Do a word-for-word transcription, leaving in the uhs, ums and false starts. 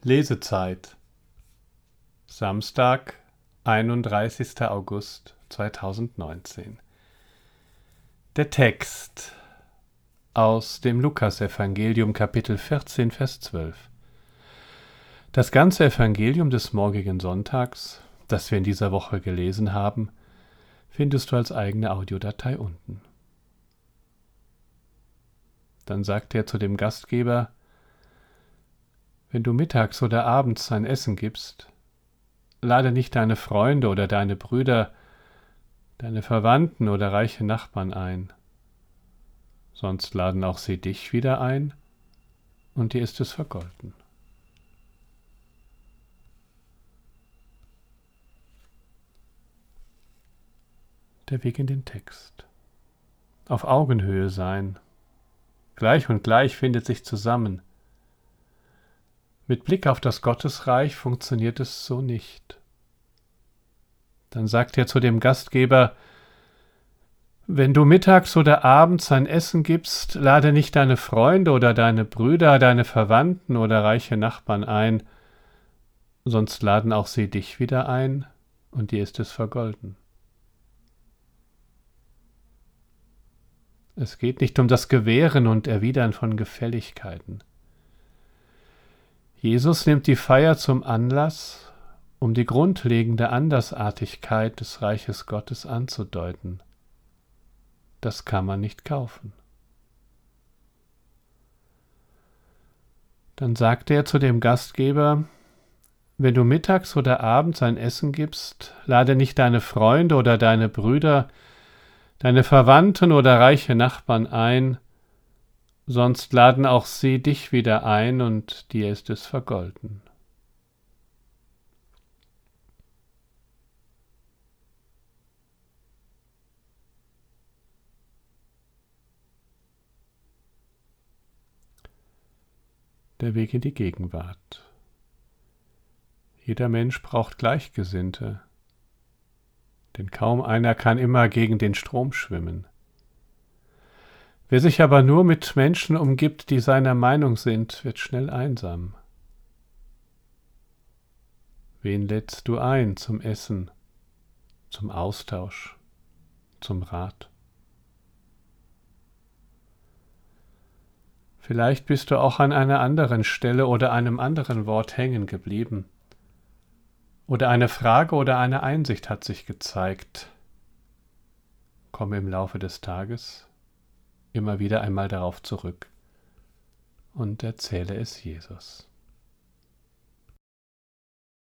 Lesezeit. Samstag, einunddreißigster August zweitausendneunzehn. Der Text aus dem Lukasevangelium Kapitel vierzehn, Vers zwölf. Das ganze Evangelium des morgigen Sonntags, das wir in dieser Woche gelesen haben, findest du als eigene Audiodatei unten. Dann sagt er zu dem Gastgeber: Wenn du mittags oder abends ein Essen gibst, lade nicht deine Freunde oder deine Brüder, deine Verwandten oder reiche Nachbarn ein, sonst laden auch sie dich wieder ein, und dir ist es vergolten. Der Weg in den Text. Auf Augenhöhe sein. Gleich und gleich findet sich zusammen. Mit Blick auf das Gottesreich funktioniert es so nicht. Dann sagt er zu dem Gastgeber: Wenn du mittags oder abends ein Essen gibst, lade nicht deine Freunde oder deine Brüder, deine Verwandten oder reiche Nachbarn ein, sonst laden auch sie dich wieder ein, und dir ist es vergolden. Es geht nicht um das Gewähren und Erwidern von Gefälligkeiten. Jesus nimmt die Feier zum Anlass, um die grundlegende Andersartigkeit des Reiches Gottes anzudeuten. Das kann man nicht kaufen. Dann sagte er zu dem Gastgeber: Wenn du mittags oder abends ein Essen gibst, lade nicht deine Freunde oder deine Brüder, deine Verwandten oder reiche Nachbarn ein, sonst laden auch sie dich wieder ein, und dir ist es vergolden. Der Weg in die Gegenwart. Jeder Mensch braucht Gleichgesinnte, denn kaum einer kann immer gegen den Strom schwimmen. Wer sich aber nur mit Menschen umgibt, die seiner Meinung sind, wird schnell einsam. Wen lädst du ein zum Essen, zum Austausch, zum Rat? Vielleicht bist du auch an einer anderen Stelle oder einem anderen Wort hängen geblieben. Oder eine Frage oder eine Einsicht hat sich gezeigt. Komme im Laufe des Tages immer wieder einmal darauf zurück und erzähle es Jesus.